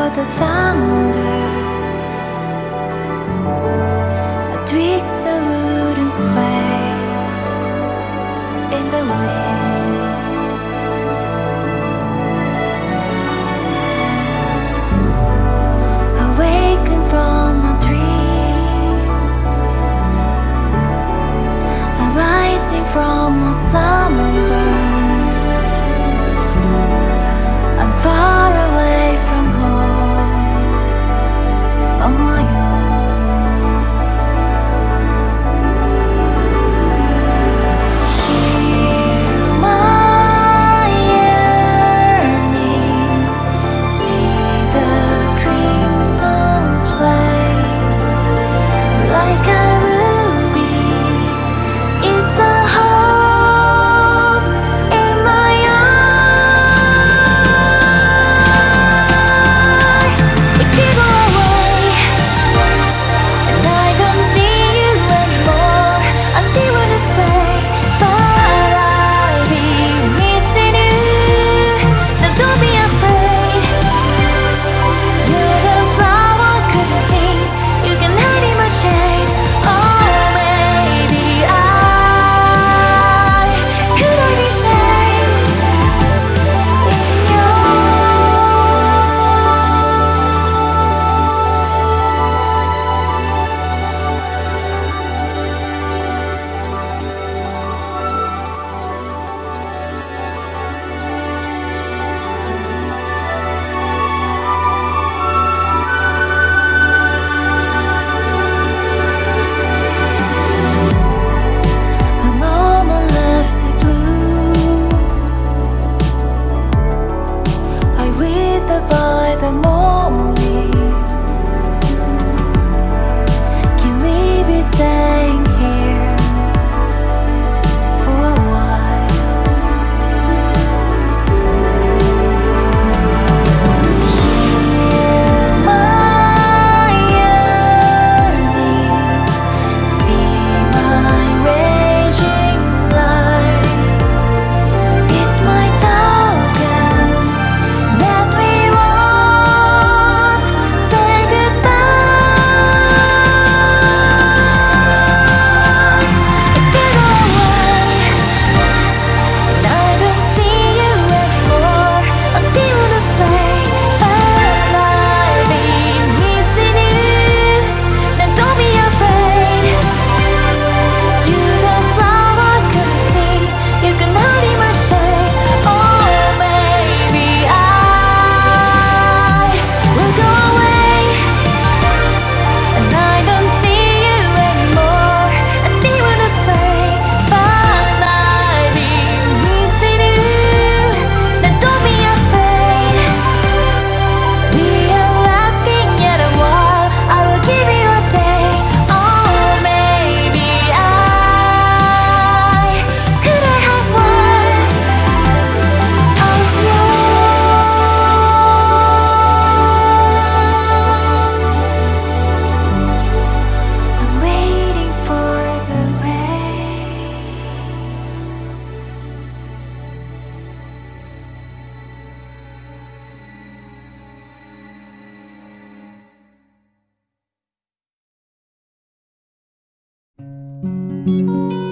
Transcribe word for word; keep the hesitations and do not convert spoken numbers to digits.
the thunder. I tweak the wooden sway in the wind. Awaken from a dream. I'm rising from a slumber. I'm far away from home on my own. Hear my yearning, see the crimson flame like a ruby. Is the hope in my eye? If you go away and I don't see you anymore, I still wanna sway, but I'll be missing you. Now don't be afraid. You're the flower couldn't sting. You can hide in my shade. Oh, maybe I could I be safe in your a moment left to bloom. I wither by the morning. Can we be staying here for a while? Hear my yearning, see my raging light. It's my token that we won't say goodbye. If you go away and I don't see you anymore, I still wanna sway, but I'll be missing you. Then don't be afraid. You're the flower couldn't sting. You can hide in my shade. Oh, maybe I will go away and I don't see you anymore. I still wanna sway, but I'll be missing you. Then don't be afraid. We are lasting yet a while. I will give you a day. Oh, maybe I could I have one of yours. I'm waiting for the rain.